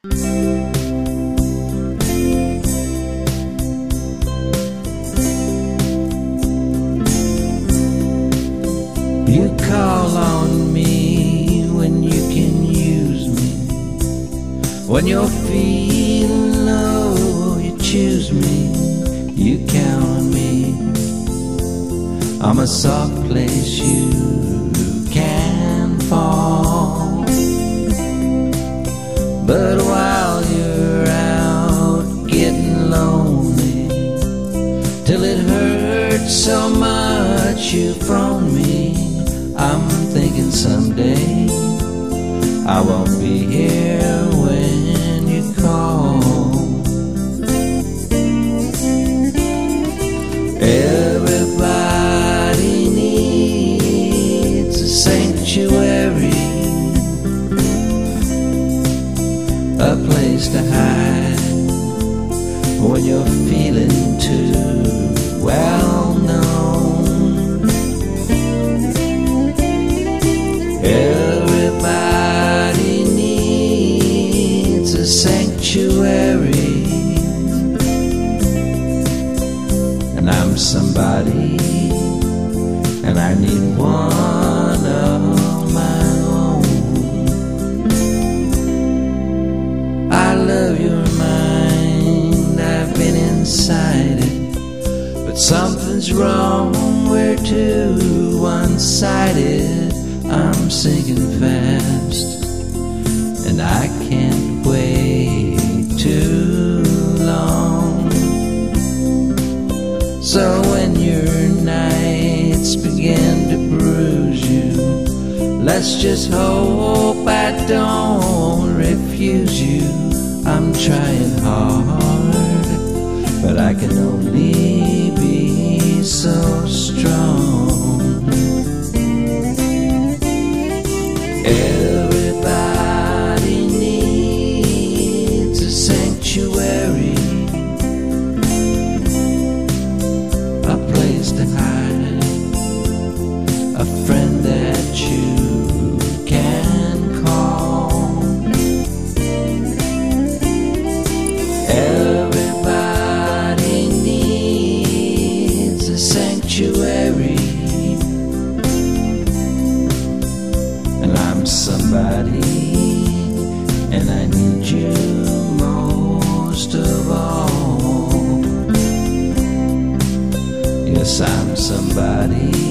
You call on me when you can use me. When you're feeling low, you choose me. You count on me. I'm a soft place you can fall. But while you're out getting lonely, till it hurts so much you've thrown me, I'm thinking someday I won't be here when you call. Everybody needs a sanctuary, a place to hide when you're feeling too well known. Everybody needs a sanctuary, and I'm somebody, and I need one of my own. I love your mind, I've been inside it, but something's wrong, we're too one-sided. I'm sinking fast, and I can't wait too long. So when your nights begin to bruise you, let's just hope I don't refuse you. I'm trying hard, but I can only be so strong. Everybody needs a sanctuary, a place to hide, a friend that you can call. Everybody needs a sanctuary, and I'm somebody, and I need you most of all. Yes, I'm somebody,